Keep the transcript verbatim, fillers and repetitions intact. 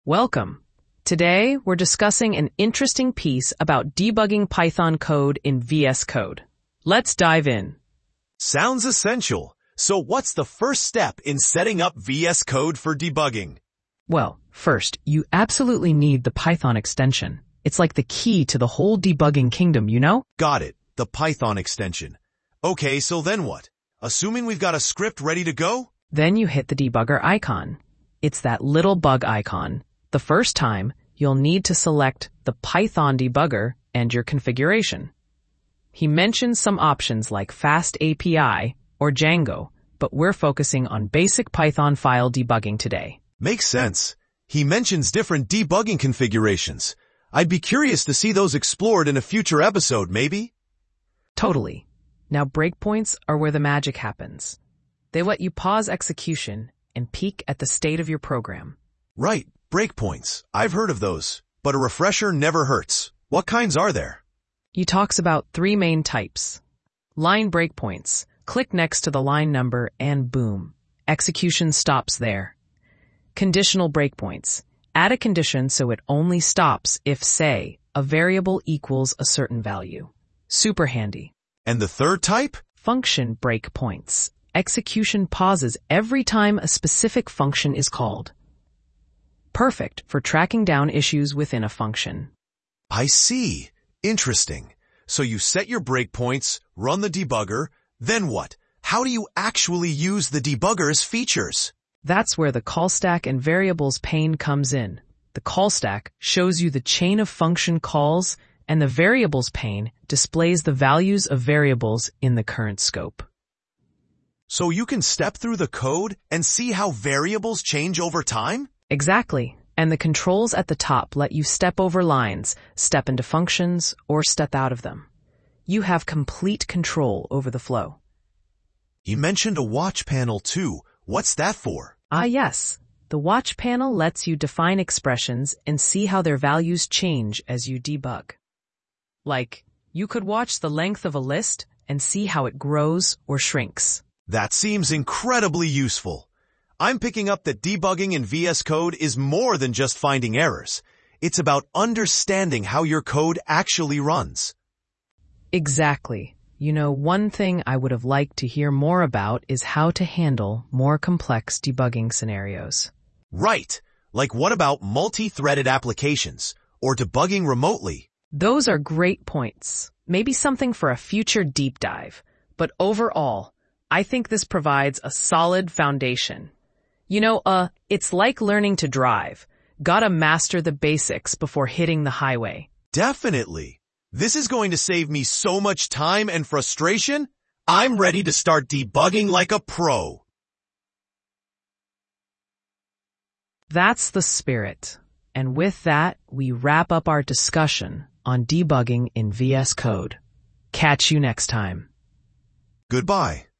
Welcome. Today, we're discussing an interesting piece about debugging Python code in V S Code. Let's dive in. Sounds essential. So what's the first step in setting up V S Code for debugging? Well, first, you absolutely need the Python extension. It's like the key to the whole debugging kingdom, you know? Got it. The Python extension. Okay, so then what? Assuming we've got a script ready to go? Then you hit the debugger icon. It's that little bug icon. The first time, you'll need to select the Python debugger and your configuration. He mentions some options like Fast A P I or Django, but we're focusing on basic Python file debugging today. Makes sense. He mentions different debugging configurations. I'd be curious to see those explored in a future episode, maybe? Totally. Now breakpoints are where the magic happens. They let you pause execution and peek at the state of your program. Right, breakpoints. I've heard of those, but a refresher never hurts. What kinds are there? He talks about three main types. Line breakpoints. Click next to the line number and boom, execution stops there. Conditional breakpoints. Add a condition so it only stops if, say, a variable equals a certain value. Super handy. And the third type? Function breakpoints. Execution pauses every time a specific function is called. Perfect for tracking down issues within a function. I see. Interesting. So you set your breakpoints, run the debugger, then what? How do you actually use the debugger's features? That's where the call stack and variables pane comes in. The call stack shows you the chain of function calls, and the variables pane displays the values of variables in the current scope. So you can step through the code and see how variables change over time? Exactly. And the controls at the top let you step over lines, step into functions, or step out of them. You have complete control over the flow. You mentioned a watch panel too. What's that for? Ah, yes. The watch panel lets you define expressions and see how their values change as you debug. Like, you could watch the length of a list and see how it grows or shrinks. That seems incredibly useful. I'm picking up that debugging in V S Code is more than just finding errors. It's about understanding how your code actually runs. Exactly. You know, one thing I would have liked to hear more about is how to handle more complex debugging scenarios. Right. Like what about multi-threaded applications or debugging remotely? Those are great points. Maybe something for a future deep dive. But overall, I think this provides a solid foundation. You know, uh, it's like learning to drive. Gotta master the basics before hitting the highway. Definitely. This is going to save me so much time and frustration. I'm ready to start debugging like a pro. That's the spirit. And with that, we wrap up our discussion on debugging in V S Code. Catch you next time. Goodbye.